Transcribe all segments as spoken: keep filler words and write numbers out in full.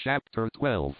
Chapter twelve.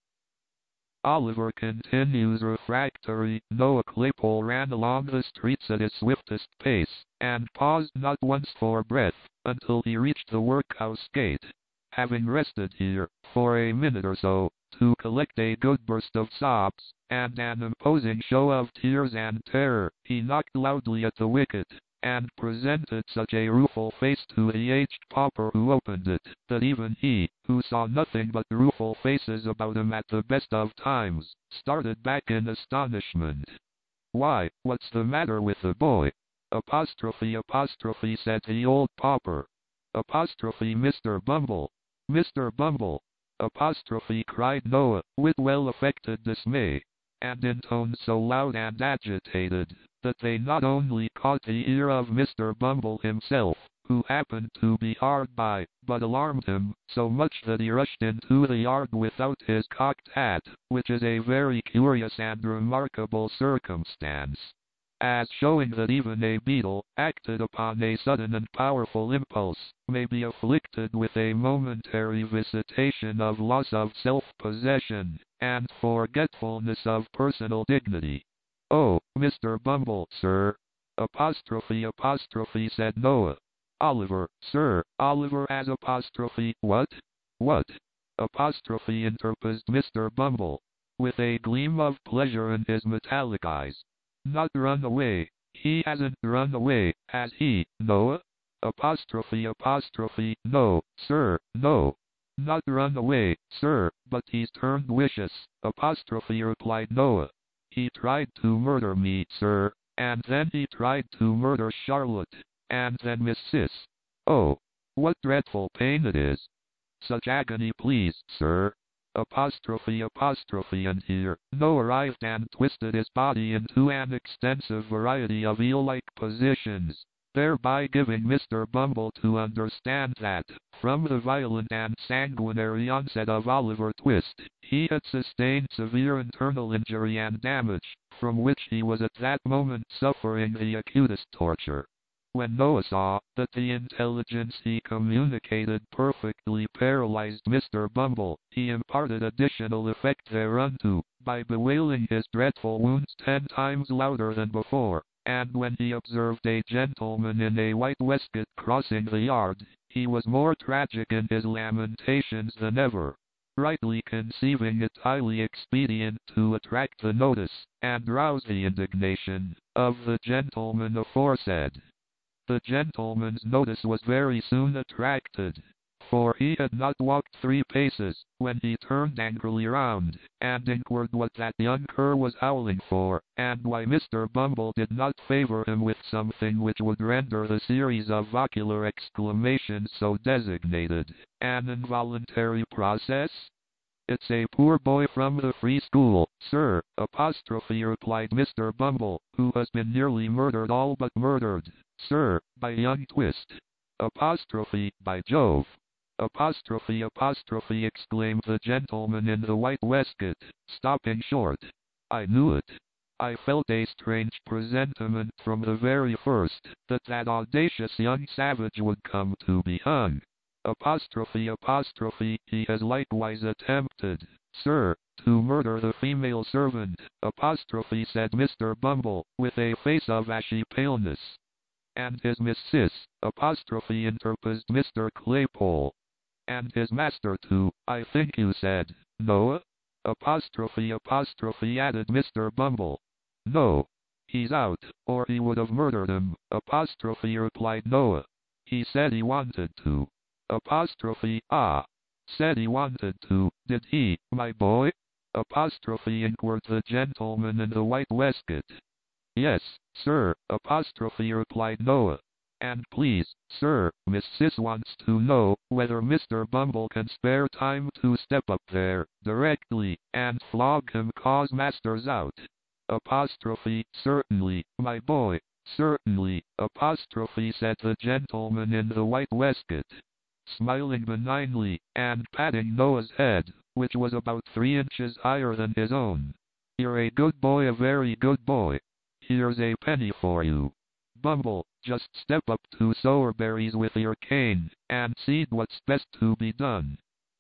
Oliver continues refractory. Noah Claypole ran along the streets at his swiftest pace, and paused not once for breath, until he reached the workhouse gate. Having rested here, for a minute or so, to collect a good burst of sobs, and an imposing show of tears and terror, he knocked loudly at the wicket, and presented such a rueful face to the aged pauper who opened it, that even he, who saw nothing but rueful faces about him at the best of times, started back in astonishment. "Why, what's the matter with the boy?" Apostrophe apostrophe said the old pauper. Apostrophe Mister Bumble. Mister Bumble. Apostrophe cried Noah, with well-affected dismay, and in tones so loud and agitated, that they not only caught the ear of Mister Bumble himself, who happened to be hard by, but alarmed him so much that he rushed into the yard without his cocked hat, which is a very curious and remarkable circumstance, as showing that even a beetle, acted upon a sudden and powerful impulse, may be afflicted with a momentary visitation of loss of self-possession, and forgetfulness of personal dignity. "Oh, Mister Bumble, sir." Apostrophe apostrophe said Noah. "Oliver, sir, Oliver as apostrophe, what? What?" Apostrophe interposed Mister Bumble, with a gleam of pleasure in his metallic eyes. "Not run away? He hasn't run away, has he, Noah?" Apostrophe apostrophe, "No, sir, no. Not run away, sir, but he's turned vicious." Apostrophe replied Noah. "He tried to murder me, sir, and then he tried to murder Charlotte, and then Miss Sis. Oh, what dreadful pain it is. Such agony, please, sir." Apostrophe apostrophe and here Noah writhed and twisted his body into an extensive variety of eel-like positions, thereby giving Mister Bumble to understand that, from the violent and sanguinary onset of Oliver Twist, he had sustained severe internal injury and damage, from which he was at that moment suffering the acutest torture. When Noah saw that the intelligence he communicated perfectly paralyzed Mister Bumble, he imparted additional effect thereunto, by bewailing his dreadful wounds ten times louder than before, and when he observed a gentleman in a white waistcoat crossing the yard, he was more tragic in his lamentations than ever, rightly conceiving it highly expedient to attract the notice, and rouse the indignation, of the gentleman aforesaid. The gentleman's notice was very soon attracted, for he had not walked three paces, when he turned angrily round, and inquired what that young cur was howling for, and why Mister Bumble did not favor him with something which would render the series of vocular exclamations so designated an involuntary process. "It's a poor boy from the free school, sir," apostrophe replied Mister Bumble, "who has been nearly murdered, all but murdered, sir, by young Twist." Apostrophe, "By Jove!" Apostrophe apostrophe exclaimed the gentleman in the white waistcoat, stopping short. "I knew it. I felt a strange presentiment from the very first, that that audacious young savage would come to be hung. Apostrophe apostrophe, he has likewise attempted, sir, to murder the female servant." Apostrophe said Mister Bumble, with a face of ashy paleness. "And his Miss Sis," apostrophe interposed Mister Claypole. "And his master too, I think you said, Noah?" Apostrophe apostrophe added Mister Bumble. "No. He's out, or he would have murdered him." Apostrophe replied Noah. "He said he wanted to." Apostrophe, "Ah, said he wanted to, did he, my boy?" Apostrophe inquired the gentleman in the white waistcoat. "Yes, sir," apostrophe replied Noah. "And please, sir, Miss Sis wants to know whether Mister Bumble can spare time to step up there, directly, and flog him cause master's out." Apostrophe, "Certainly, my boy, certainly," apostrophe said the gentleman in the white waistcoat, smiling benignly, and patting Noah's head, which was about three inches higher than his own. "You're a good boy, a very good boy. Here's a penny for you. Bumble, just step up to Sowerberry's with your cane, and see what's best to be done.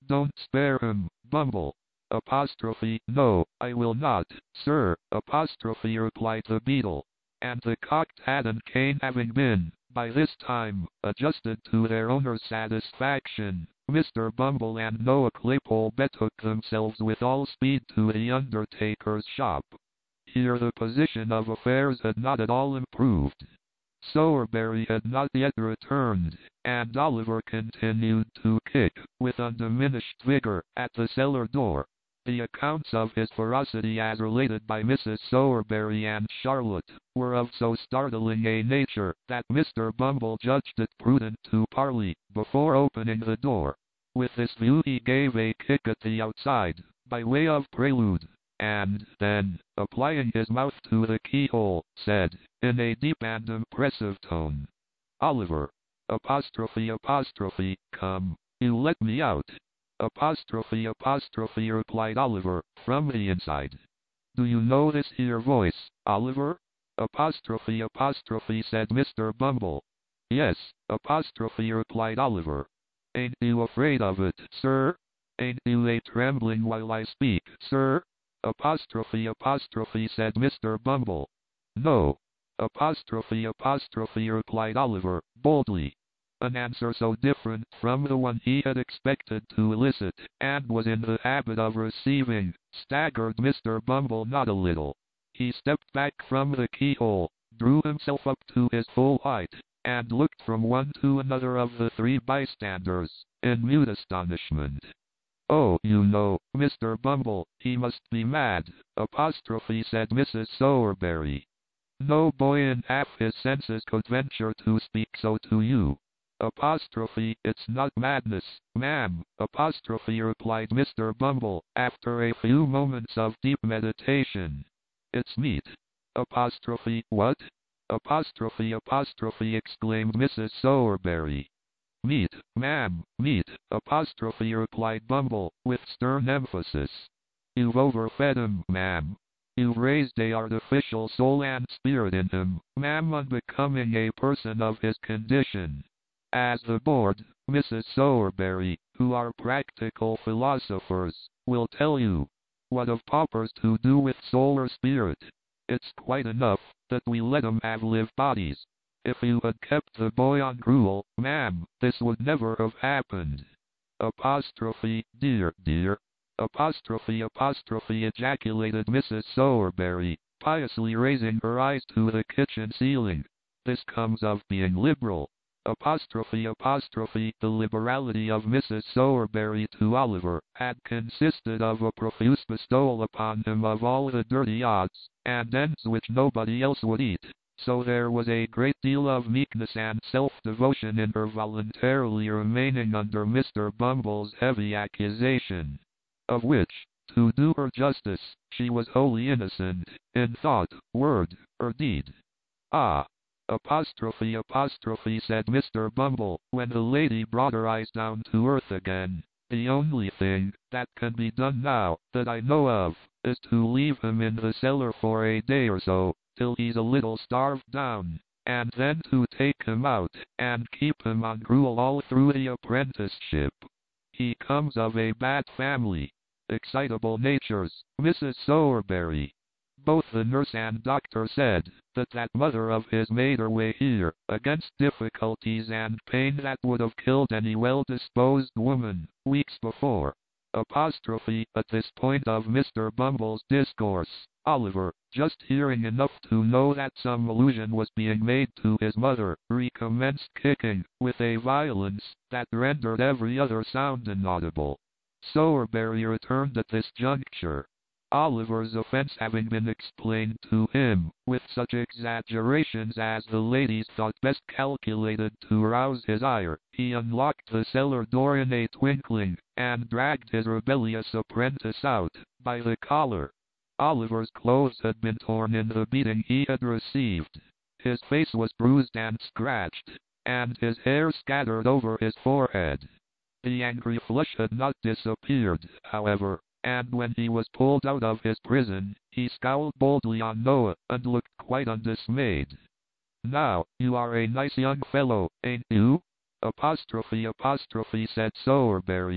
Don't spare him, Bumble. Apostrophe, no, I will not, sir, apostrophe, replied the beadle. And the cocked hat and cane having been, by this time, adjusted to their owner's satisfaction, Mister Bumble and Noah Claypole betook themselves with all speed to the undertaker's shop. Here the position of affairs had not at all improved. Sowerberry had not yet returned, and Oliver continued to kick, with undiminished vigor, at the cellar door. The accounts of his ferocity as related by Missus Sowerberry and Charlotte were of so startling a nature that Mister Bumble judged it prudent to parley before opening the door. With this view he gave a kick at the outside, by way of prelude, and then, applying his mouth to the keyhole, said, in a deep and impressive tone, "Oliver, apostrophe apostrophe, come, you let me out." Apostrophe apostrophe, replied Oliver, from the inside. "Do you know this here voice, Oliver?" Apostrophe apostrophe, said Mister Bumble. "Yes, apostrophe," replied Oliver. "Ain't you afraid of it, sir? Ain't you a trembling while I speak, sir?" Apostrophe apostrophe, said Mister Bumble. "No." Apostrophe apostrophe, replied Oliver, boldly. An answer so different from the one he had expected to elicit, and was in the habit of receiving, staggered Mister Bumble not a little. He stepped back from the keyhole, drew himself up to his full height, and looked from one to another of the three bystanders, in mute astonishment. "Oh, you know, Mister Bumble, he must be mad," apostrophe, said Missus Sowerberry. "No boy in half his senses could venture to speak so to you." Apostrophe, "It's not madness, ma'am," apostrophe, replied Mister Bumble, after a few moments of deep meditation. "It's meat." Apostrophe, "What?" Apostrophe apostrophe, exclaimed Missus Sowerberry. "Meat, ma'am, meat," apostrophe, replied Bumble, with stern emphasis. "You've overfed him, ma'am. You've raised a artificial soul and spirit in him, ma'am, unbecoming a person of his condition. As the board, Missus Sowerberry, who are practical philosophers, will tell you. What have paupers to do with soul or spirit? It's quite enough that we let 'em have live bodies. If you had kept the boy on gruel, ma'am, this would never have happened." Apostrophe, "Dear, dear." Apostrophe apostrophe, ejaculated Missus Sowerberry, piously raising her eyes to the kitchen ceiling. "This comes of being liberal." Apostrophe apostrophe, the liberality of Missus Sowerberry to Oliver had consisted of a profuse bestowal upon him of all the dirty odds and ends which nobody else would eat, so there was a great deal of meekness and self-devotion in her voluntarily remaining under Mister Bumble's heavy accusation, of which, to do her justice, she was wholly innocent, in thought, word, or deed. "Ah!" Apostrophe apostrophe, said Mister Bumble, when the lady brought her eyes down to earth again. "The only thing that can be done now, that I know of, is to leave him in the cellar for a day or so, till he's a little starved down, and then to take him out, and keep him on gruel all through the apprenticeship. He comes of a bad family. Excitable natures, Missus Sowerberry. Both the nurse and doctor said that that mother of his made her way here, against difficulties and pain that would have killed any well-disposed woman, weeks before." Apostrophe, at this point of Mister Bumble's discourse, Oliver, just hearing enough to know that some allusion was being made to his mother, recommenced kicking, with a violence that rendered every other sound inaudible. Sowerberry returned at this juncture. Oliver's offense having been explained to him, with such exaggerations as the ladies thought best calculated to rouse his ire, he unlocked the cellar door in a twinkling, and dragged his rebellious apprentice out, by the collar. Oliver's clothes had been torn in the beating he had received. His face was bruised and scratched, and his hair scattered over his forehead. The angry flush had not disappeared, however, and when he was pulled out of his prison, he scowled boldly on Noah, and looked quite undismayed. "Now, you are a nice young fellow, ain't you?" Apostrophe apostrophe, said Sowerberry.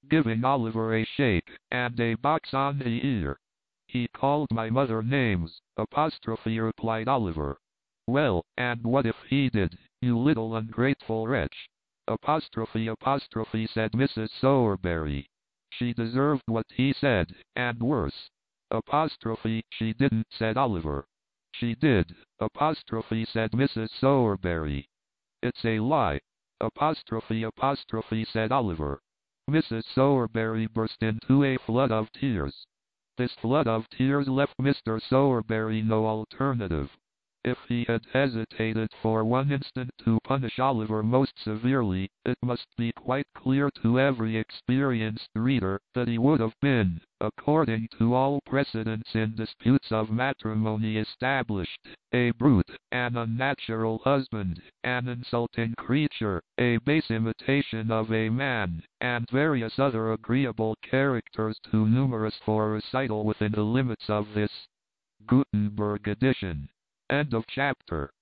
giving Oliver a shake and a box on the ear. He called my mother names, apostrophe, replied Oliver. Well, and what if he did, you little ungrateful wretch? Apostrophe, apostrophe, said Missus Sowerberry. She deserved what he said, and worse. Apostrophe, she didn't, said Oliver. She did, apostrophe, said Missus Sowerberry. It's a lie. Apostrophe, apostrophe, said Oliver. Missus Sowerberry burst into a flood of tears. This flood of tears left Mister Sowerberry no alternative. If he had hesitated for one instant to punish Oliver most severely, it must be quite clear to every experienced reader that he would have been, according to all precedents in disputes of matrimony established, a brute, an unnatural husband, an insulting creature, a base imitation of a man, and various other agreeable characters too numerous for recital within the limits of this Gutenberg edition. End of chapter.